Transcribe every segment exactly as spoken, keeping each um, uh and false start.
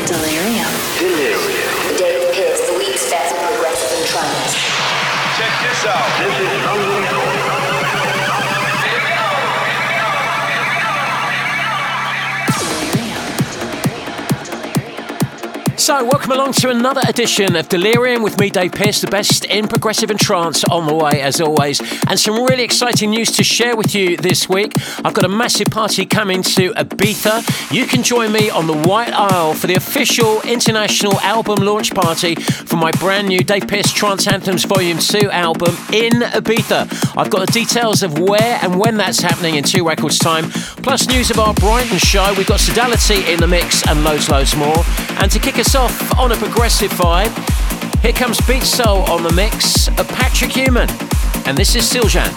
Delirium. Delirium. Dave Pierce, the week's best progressive and trance. Check this out. This is unbelievable. So, welcome along to another edition of Delirium with me, Dave Pierce, the best in progressive and trance on the way, as always. And some really exciting news to share with you this week. I've got a massive party coming to Ibiza. You can join me on the White Isle for the official international album launch party for my brand new Dave Pierce Trance Anthems Volume two album in Ibiza. I've got the details of where and when that's happening in two records' time, plus news of our Brighton show. We've got Sodality in the mix and loads, loads more. And to kick us off on a progressive vibe, here comes Beat Soul on the mix of Patrick Human, and this is Siljan.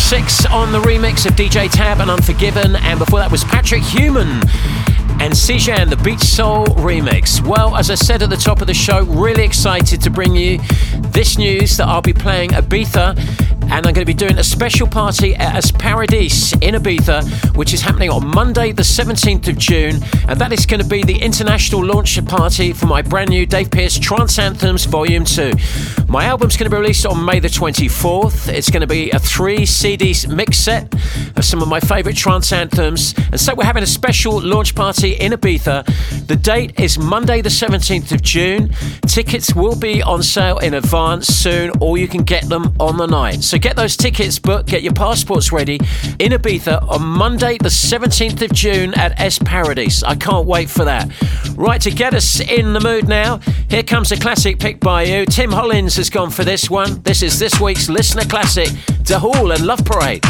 Six on the remix of D J Tab and Unforgiven, and before that was Patrick Human and Sijan, the Beach Soul remix. Well, as I said at the top of the show, really excited to bring you this news that I'll be playing Ibiza, and I'm going to be doing a special party at As Paradis in Ibiza, which is happening on Monday the seventeenth of June, and that is going to be the international launch party for my brand new Dave Pearce Trance Anthems Volume two. My album's going to be released on May the twenty-fourth. It's going to be a three C D mix set of some of my favourite trance anthems, and so we're having a special launch party in Ibiza. The date is Monday the seventeenth of June. Tickets will be on sale in advance soon, or you can get them on the night. So get those tickets booked, get your passports ready in Ibiza on Monday the seventeenth of June at As Paradis. I can't wait for that. Right, to get us in the mood now, here comes a classic picked by you. Tim Hollins has gone for this one. This is this week's listener classic, Dahul and Love Parade.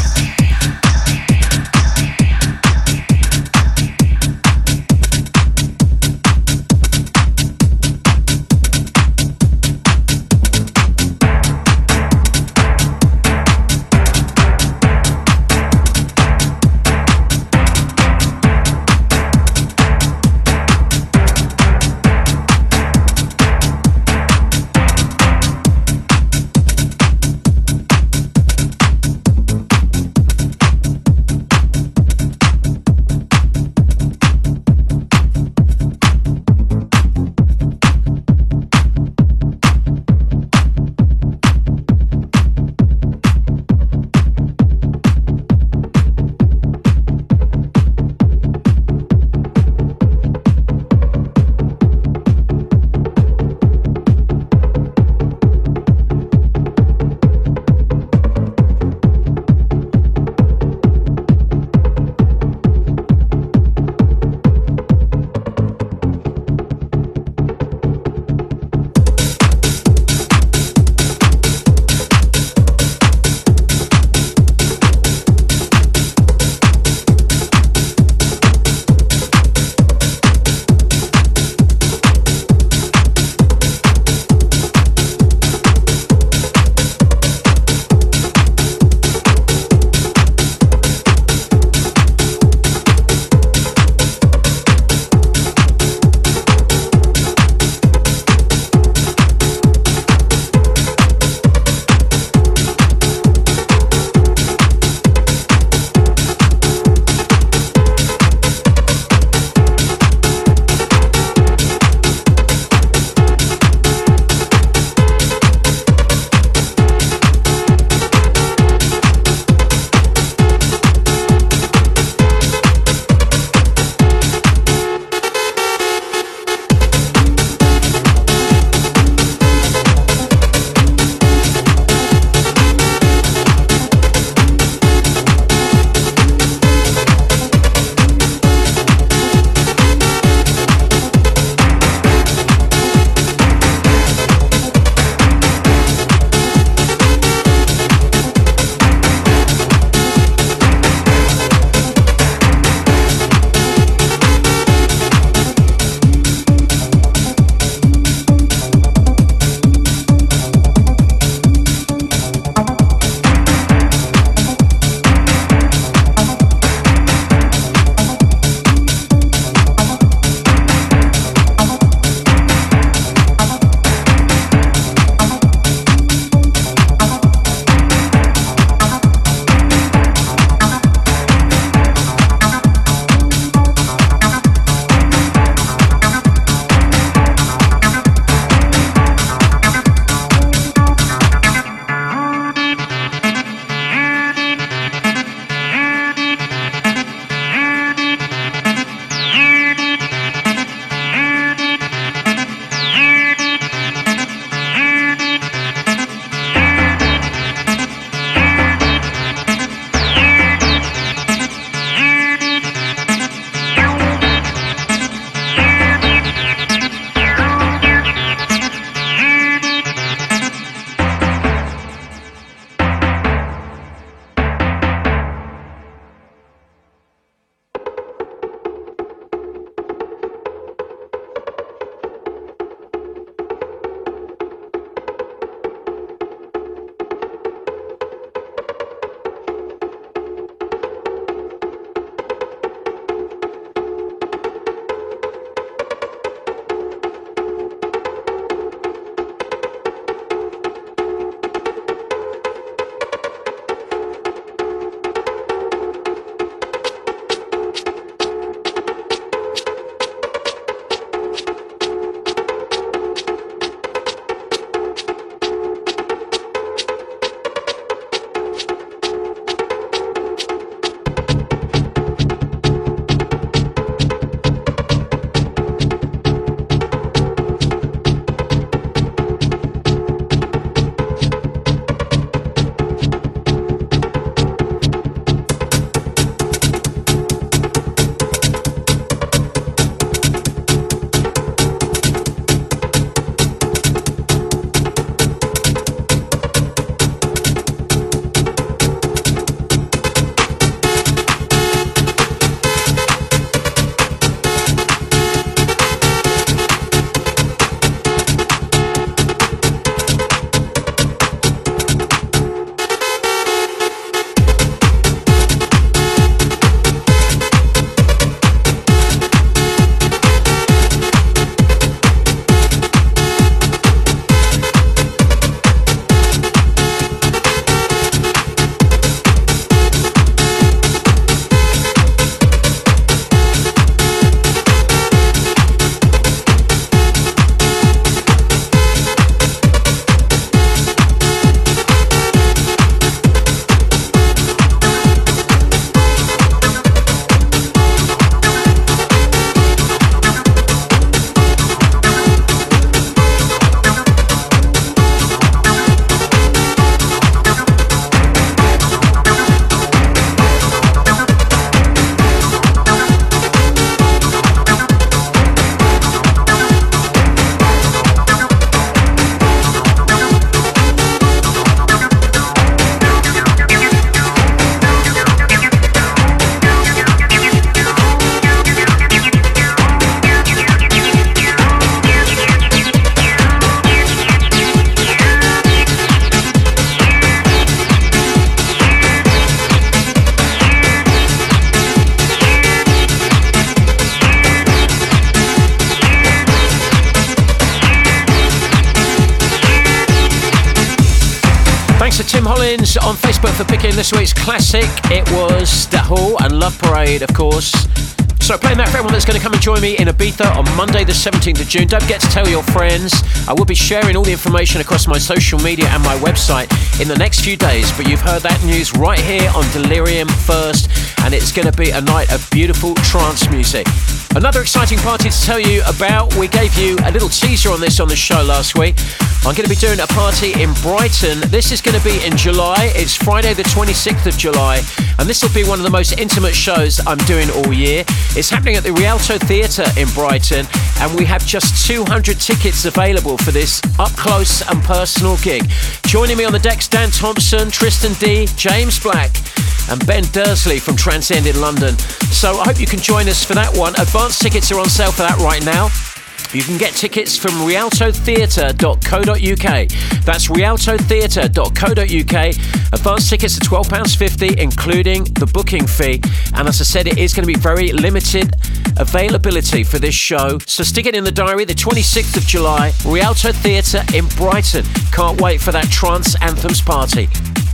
Thanks to Tim Hollins on Facebook for picking this week's classic. It was Dahul and Love Parade, of course. So playing that for everyone that's going to come and join me in Ibiza on Monday the seventeenth of June. Don't forget to tell your friends. I will be sharing all the information across my social media and my website in the next few days. But you've heard that news right here on Delirium first. And it's going to be a night of beautiful trance music. Another exciting party to tell you about. We gave you a little teaser on this on the show last week. I'm going to be doing a party in Brighton. This is going to be in July. It's Friday the twenty-sixth of July. And this will be one of the most intimate shows I'm doing all year. It's happening at the Rialto Theatre in Brighton. And we have just two hundred tickets available for this up-close and personal gig. Joining me on the decks, Dan Thompson, Tristan D, James Black, and Ben Dursley from Transcend in London. So I hope you can join us for that one. Advance tickets are on sale for that right now. You can get tickets from rialto theatre dot co dot uk. That's rialto theatre dot co dot uk. Advance tickets are twelve pounds fifty, including the booking fee. And as I said, it is going to be very limited availability for this show. So stick it in the diary, the twenty-sixth of July, Rialto Theatre in Brighton. Can't wait for that Trance Anthems party.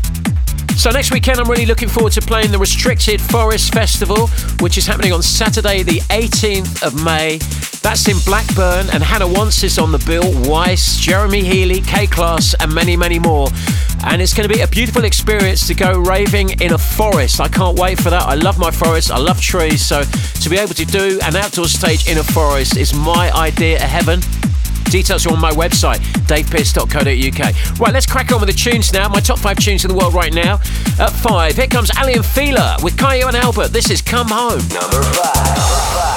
So next weekend I'm really looking forward to playing the Restricted Forest Festival, which is happening on Saturday the eighteenth of May. That's in Blackburn, and Hannah Wants is on the bill, Weiss, Jeremy Healy, K-Class and many, many more. And it's going to be a beautiful experience to go raving in a forest. I can't wait for that. I love my forest, I love trees, so to be able to do an outdoor stage in a forest is my idea of heaven. Details are on my website, dave pearce dot co dot uk. Right, let's crack on with the tunes now. My top five tunes in the world right now. At five, here comes Ali and Fila with Caio and Albert. This is Come Home. Number five. Number five.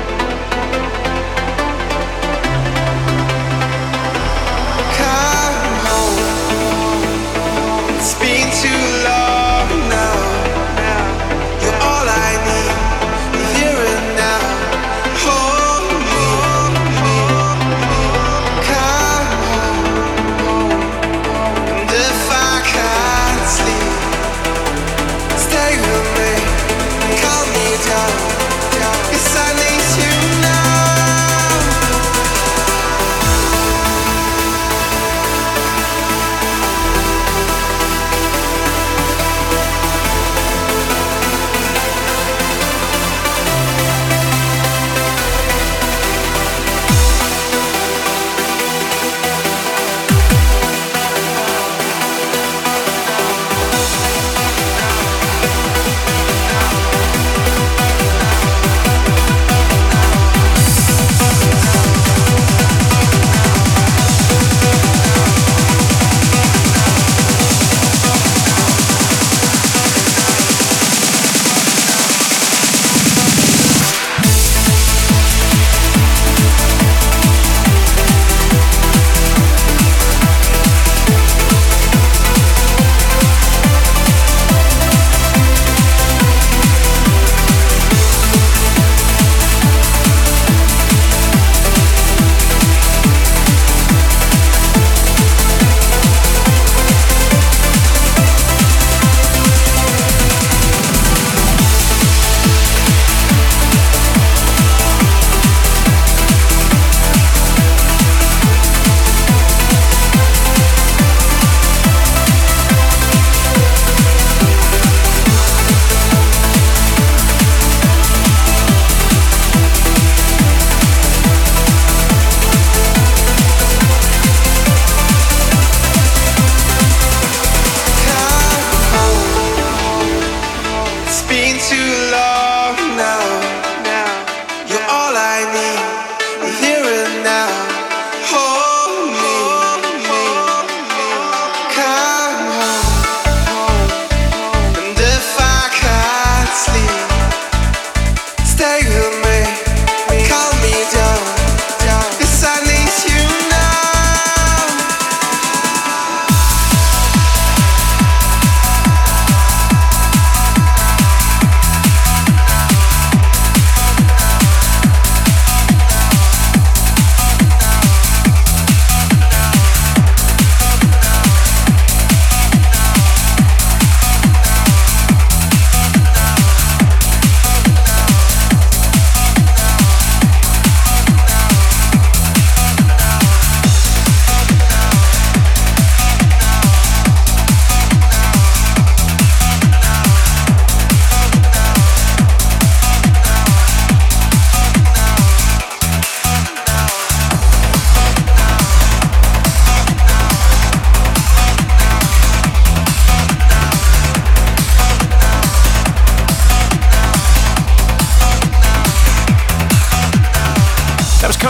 Come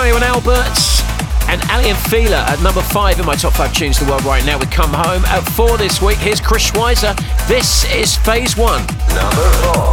Mario and Alberts and Ali and Fila at number five in my top five tunes in the world right now. We come home at four this week. Here's Chris Schweizer. This is Phase One. Number four.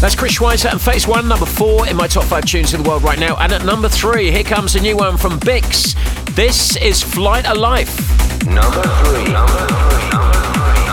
That's Chris Schweizer and Phase One, number four in my top five tunes in the world right now. And at number three, here comes a new one from Bix. This is Flight of Life. Number three. Number three. Number three.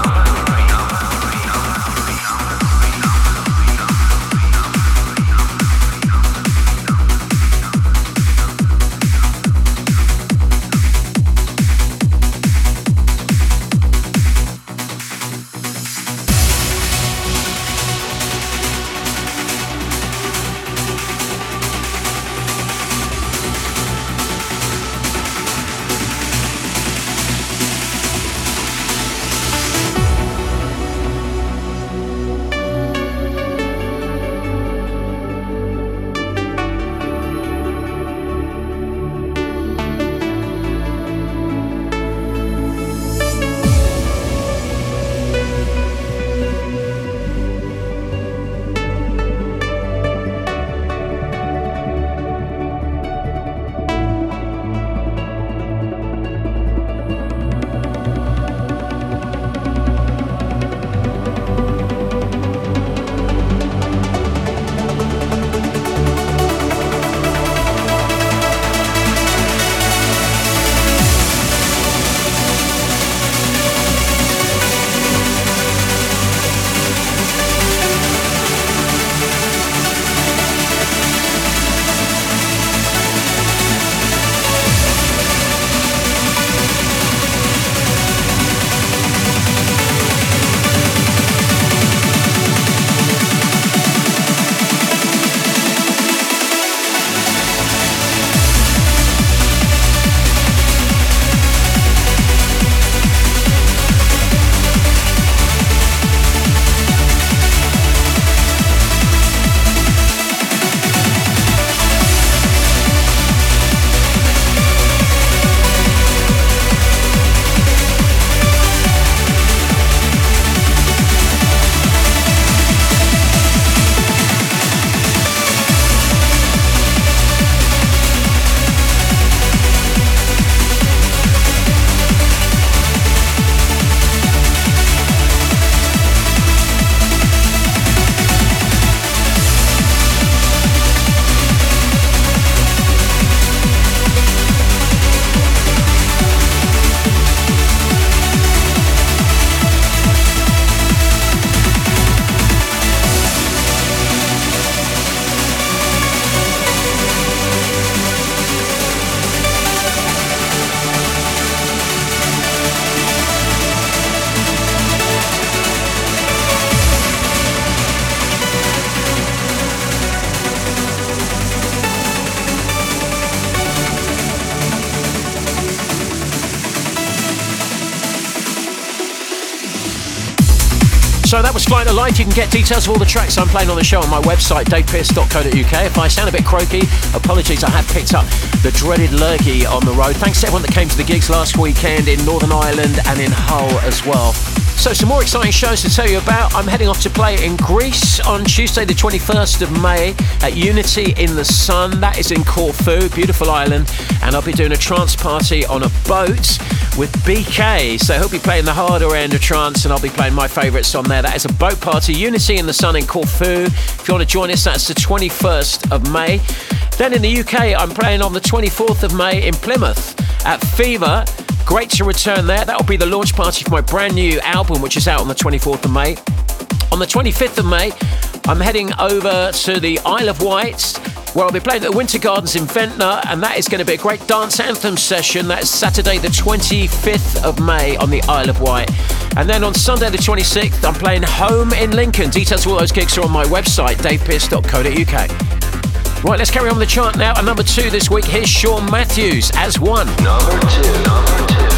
So that was Flight of Life. You can get details of all the tracks I'm playing on the show on my website, dave pearce dot co dot uk. If I sound a bit croaky, apologies, I have picked up the dreaded lurgy on the road. Thanks to everyone that came to the gigs last weekend in Northern Ireland and in Hull as well. So some more exciting shows to tell you about. I'm heading off to play in Greece on Tuesday the twenty-first of May at Unity in the Sun. That is in Corfu, beautiful island. And I'll be doing a trance party on a boat with B K. So he'll be playing the harder end of trance and I'll be playing my favourites on there. That is a boat party, Unity in the Sun in Corfu. If you want to join us, that's the twenty-first of May. Then in the U K, I'm playing on the twenty-fourth of May in Plymouth at Fever. Great to return there. That'll be the launch party for my brand new album, which is out on the twenty-fourth of May. On the twenty-fifth of May, I'm heading over to the Isle of Wight, where I'll be playing at the Winter Gardens in Ventnor, and that is going to be a great dance anthem session. That's Saturday the twenty-fifth of May on the Isle of Wight. And then on Sunday the twenty-sixth, I'm playing Home in Lincoln. Details of all those gigs are on my website, dave pearce dot co dot uk. Right, let's carry on the chart now. At number two this week, here's Shawn Matthews as one. Number two, number two.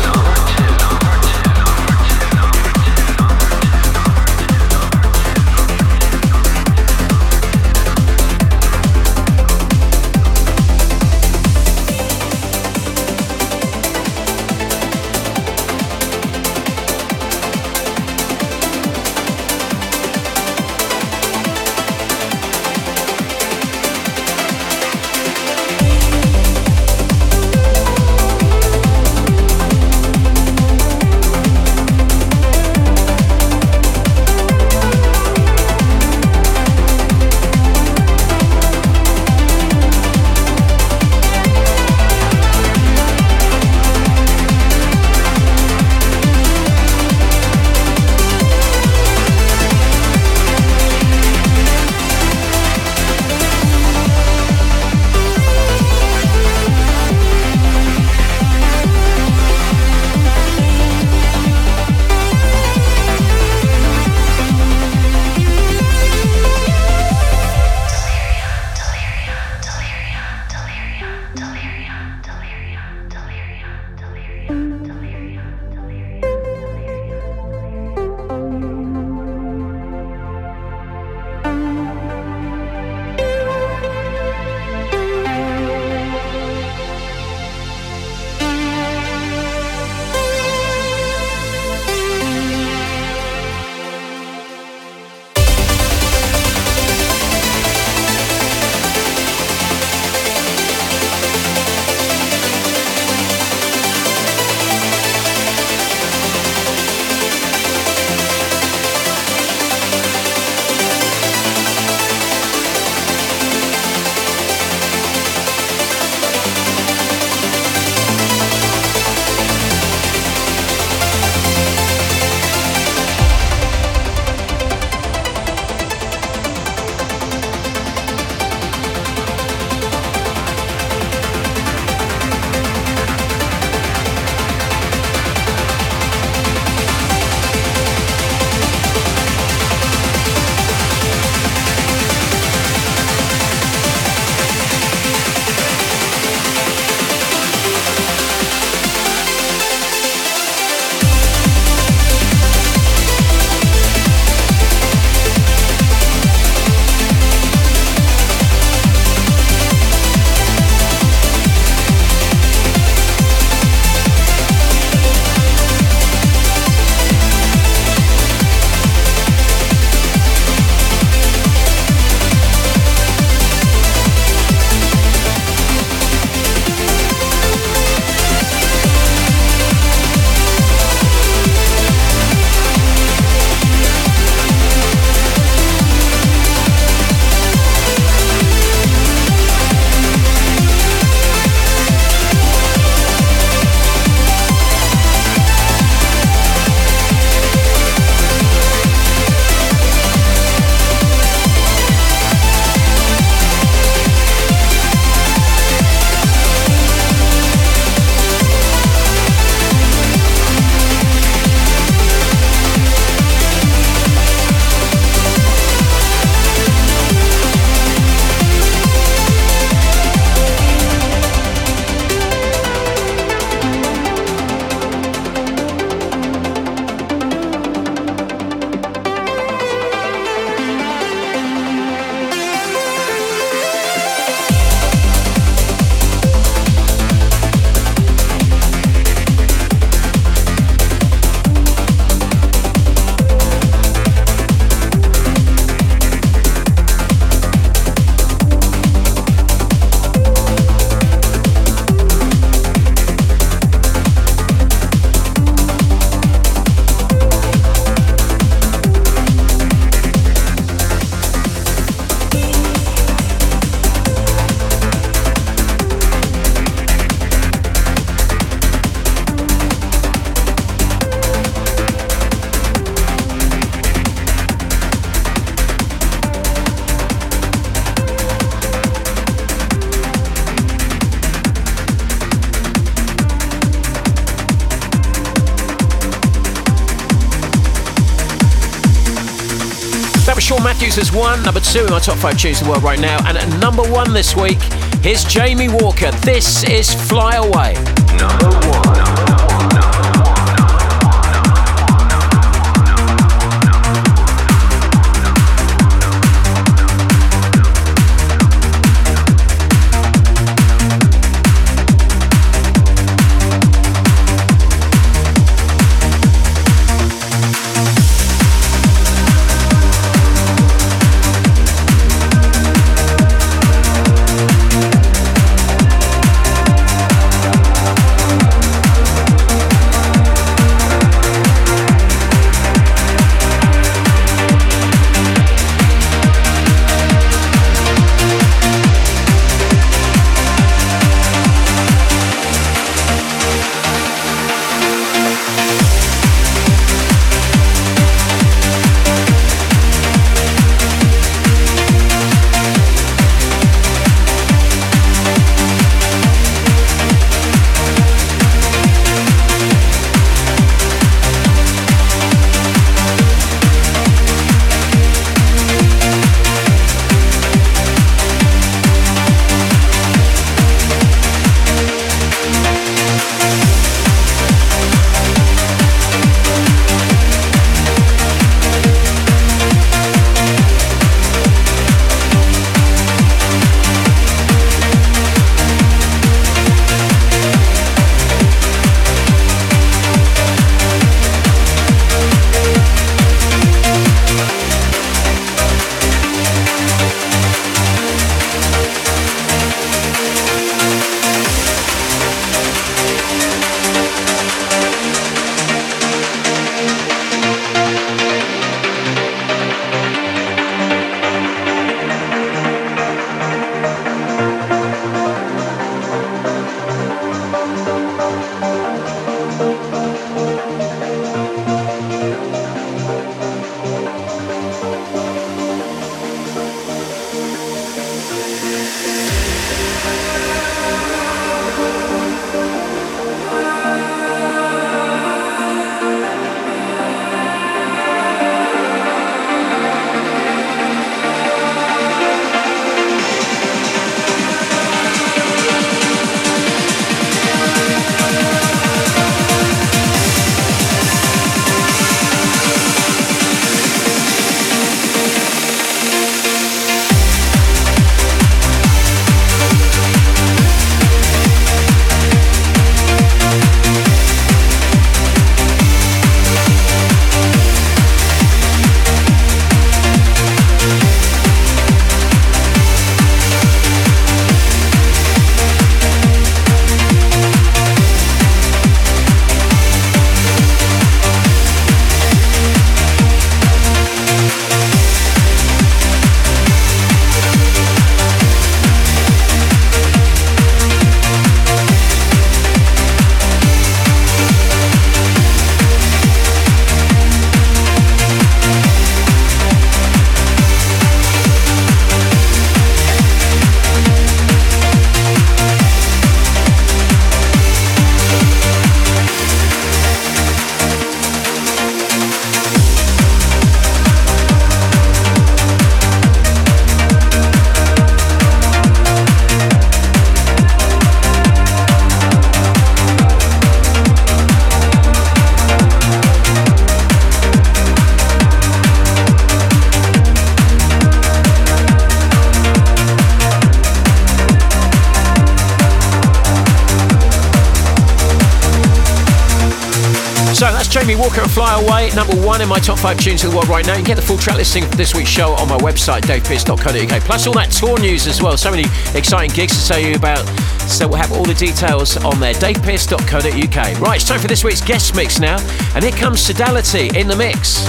Sean Matthews has won, number two in my top five tunes in the world right now. And at number one this week, here's Jamie Walker. This is Fly Away. Number one. Jamie Walker and Fly Away, number one in my top five tunes in the world right now. You can get the full track listing for this week's show on my website, dave pearce dot co dot uk. Plus all that tour news as well. So many exciting gigs to tell you about. So we'll have all the details on there, dave pearce dot co dot uk. Right, it's time for this week's guest mix now. And here comes Sodality in the mix.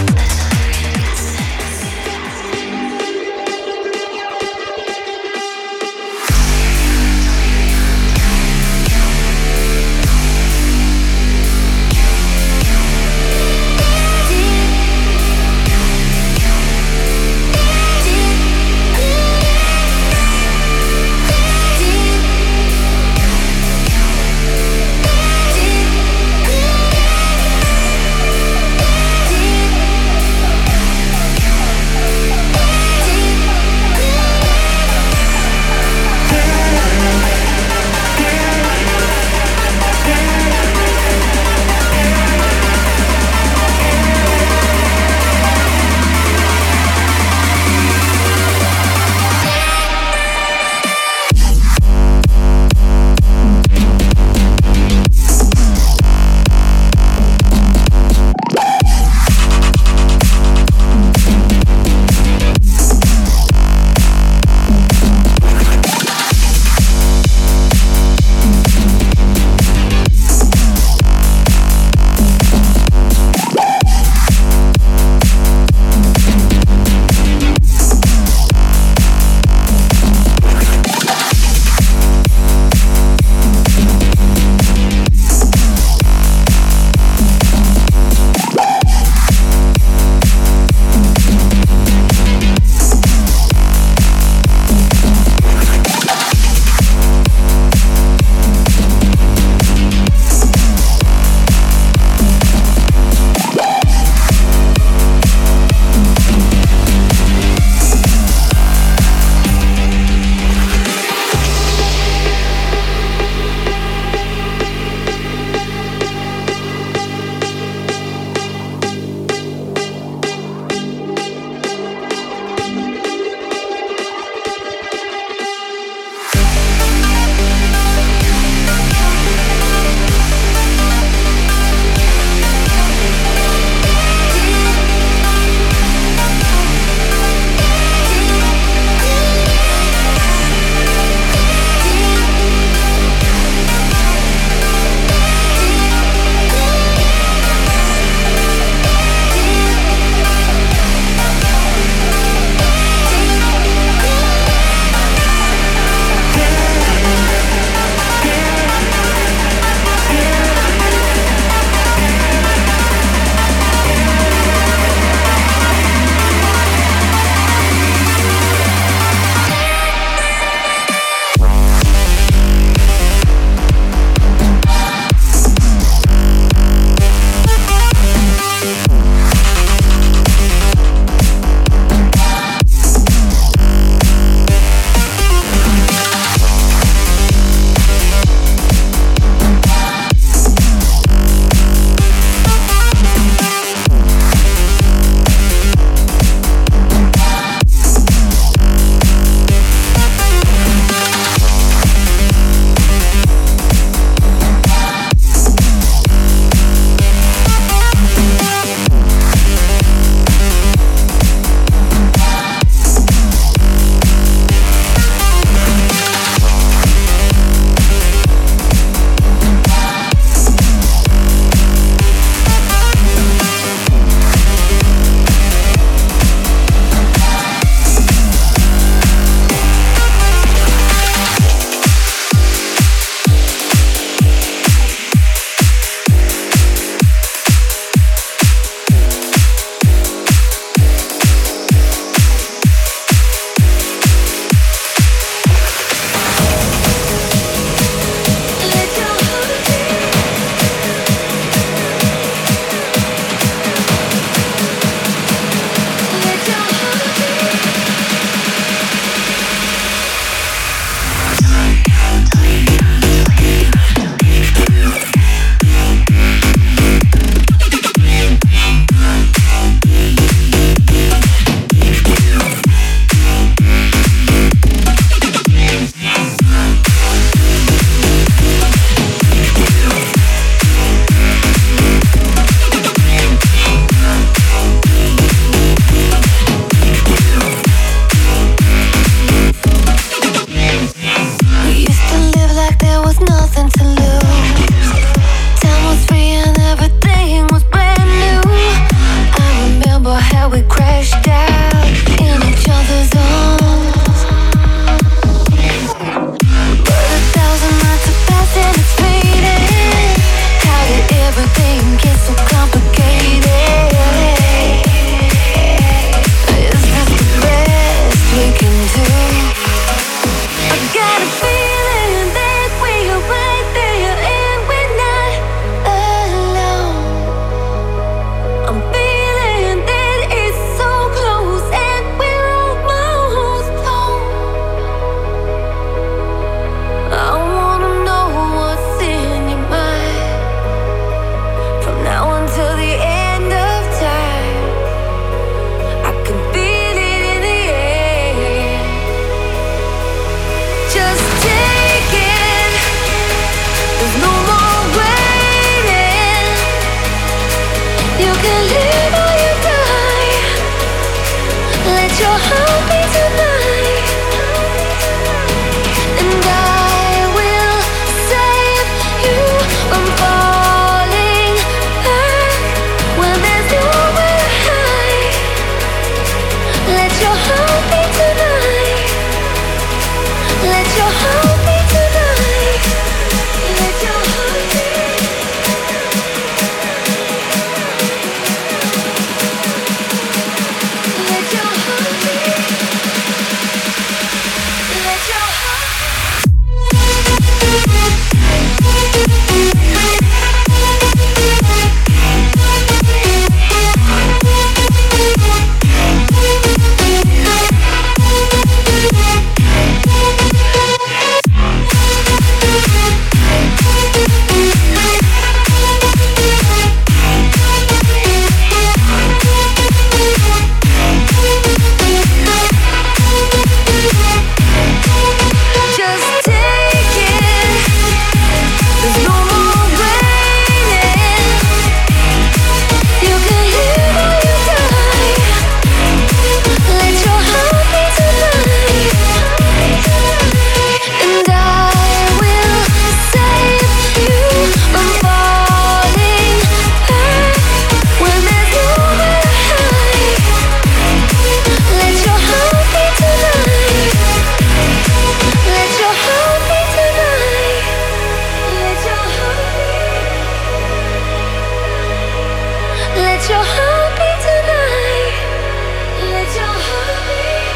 Let your heart beat tonight. Let your heart beat.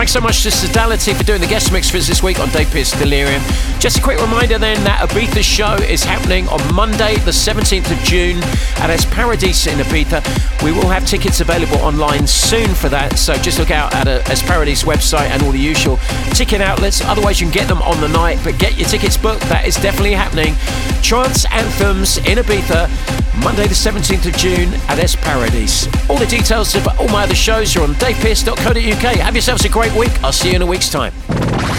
Thanks so much to Sodality for doing the guest mix for us this week on Dave Pearce Delirium. Just a quick reminder then that Ibiza show is happening on Monday the seventeenth of June at Es Paradis in Ibiza. We will have tickets available online soon for that, so just look out at a Es Paradis website and all the usual ticket outlets. Otherwise you can get them on the night, but get your tickets booked. That is definitely happening. Trance Anthems in Ibiza, Monday the seventeenth of June at Es Paradis. All the details of all my other shows are on dave pearce dot co dot uk. Have yourselves a great week. I'll see you in a week's time.